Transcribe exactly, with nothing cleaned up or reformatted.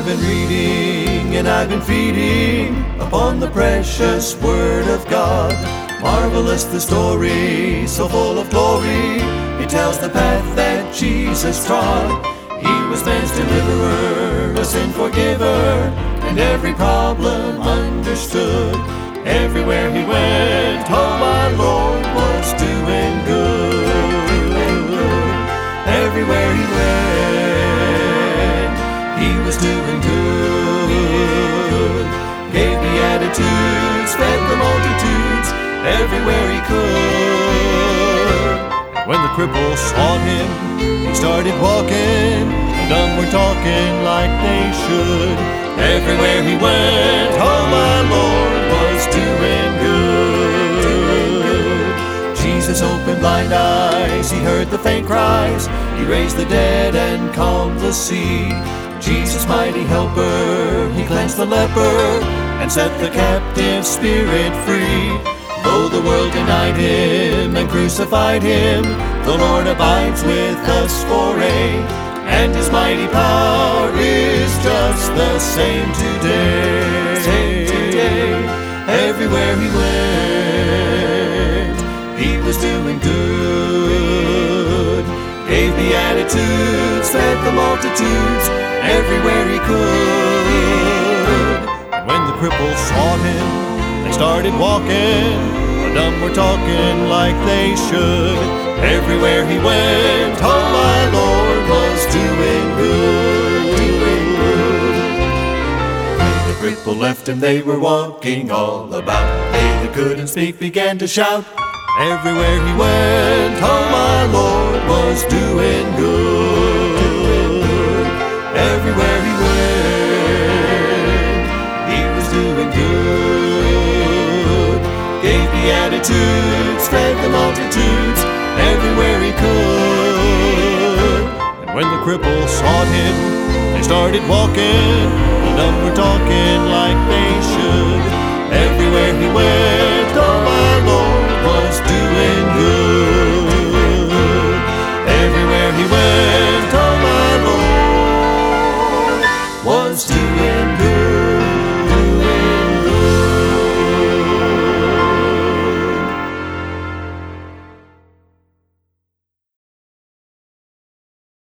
been reading and I've been feeding upon the precious Word of God. Marvelous the story, so full of glory. It tells the path that Jesus trod. He was man's deliverer, a sin forgiver, and every problem understood. Everywhere he went, oh my Lord was doing good. Everywhere he went, he was doing good. Gave beatitudes, fed the multitudes, everywhere he could. When the cripple saw him, he started walking. The dumb were talking like they should. Everywhere he went, oh my Lord was doing good. Jesus opened blind eyes, he heard the faint cries. He raised the dead and calmed the sea. Jesus, mighty helper, he cleansed the leper and set the captive spirit free. Though the world denied him and crucified him, the Lord abides with us forever, and his mighty power is just the same today. Same today. Everywhere he went, he was doing good. Gave beatitudes, fed the multitudes, everywhere he could. And when the cripples saw him, they started walking. The dumb were talking like they should. Everywhere he went, oh my Lord was doing good, doing good. When the cripple left him, they were walking all about. They that couldn't speak began to shout. Everywhere he went, oh my Lord was doing good. Everywhere he went, he was doing good. Gave beatitudes, fed the multitudes, everywhere he could. And when the cripple sought him, they started walking. The dumb were talking like they should. Everywhere he went, oh my Lord was doing good. Everywhere he went, oh my Lord was doing good.